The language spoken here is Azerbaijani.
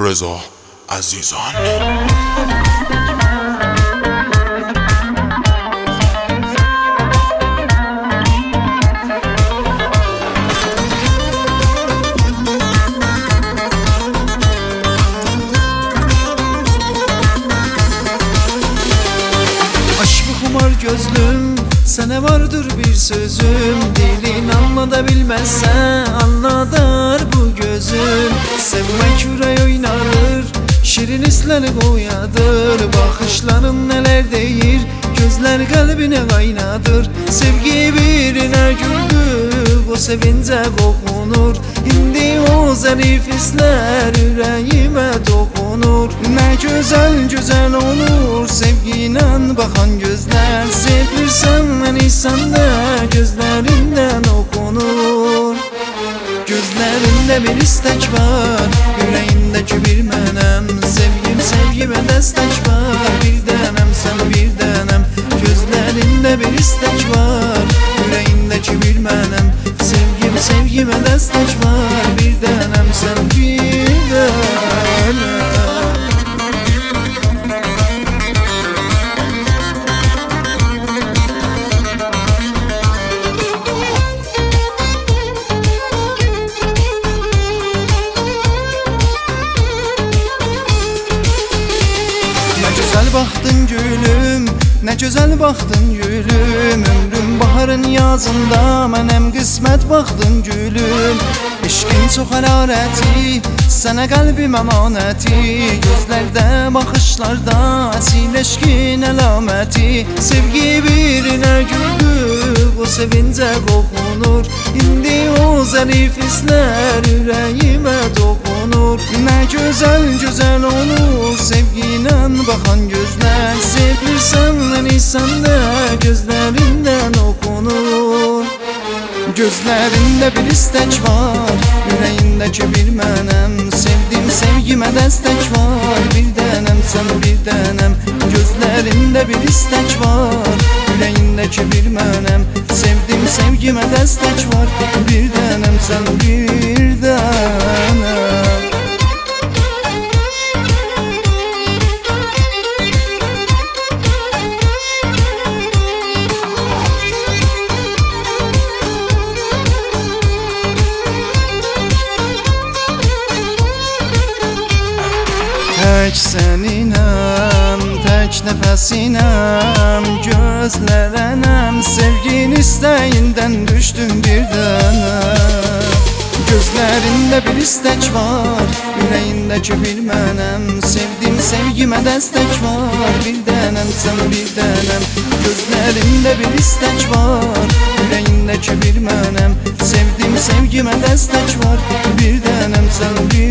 رضا عزیزان. Gözlüm, sana vardır bir sözüm. Dilin anlada bilmezse anladar bu gözüm. Sevmek yürek oynarır, şirin hisleri boyadır. Bakışların neler deyir, gözler kalbine kaynadır. Sevgi birine güldür, o sevince kokunur. İndi o zarif hisler yüreğime dokunur. Ne güzel güzel olur sevgiyle bakan gözler. Sevirsen beni sende gözlerinden okunur. Gözlerinde bir istek var, yüreğindeki bir menem. Sevgim sevgime destek var, bir denem sen bir denem. Gözlerinde bir istek var, yüreğindeki bir menem. Sevgim sevgime destek var, bir denem sen bir denem. Güzel baktın gülüm, ne güzel baktın gülüm. Ömrüm baharın yazında, mənem qismət baktın gülüm. İşkin çox hərarəti, sənə qəlbim əmanəti. Gözlərdə, baxışlarda, əsil eşkin əlaməti. Sevgi birinə güldür, o sevincə qoxunur. İndi o zərif hislər ürəyimə dokunur. Nə gözəl gözəl olur sevgiyle bakan gözler. Sevirsen beni sende gözlerinden okunur. Gözlerinde bir istek var, yüreğindeki bir menem. Sevdim sevgime destek var, bir denem sen bir denem. Gözlerinde bir istek var, yüreğindeki bir menem. Sevdim sevgime destek var, bir denem sen bir denem. Tək səninem, tək nəfəsinəm, gözlərənəm. Sevgin istəyindən düşdüm birdən. Gözlərində bir istek var, yüreğindeki bir mənem. Sevdim sevgime destek var, bir denem sen bir denem. Gözlərində bir istek var, yüreğindeki bir mənem. Sevdim sevgime destek var, bir denem sen bir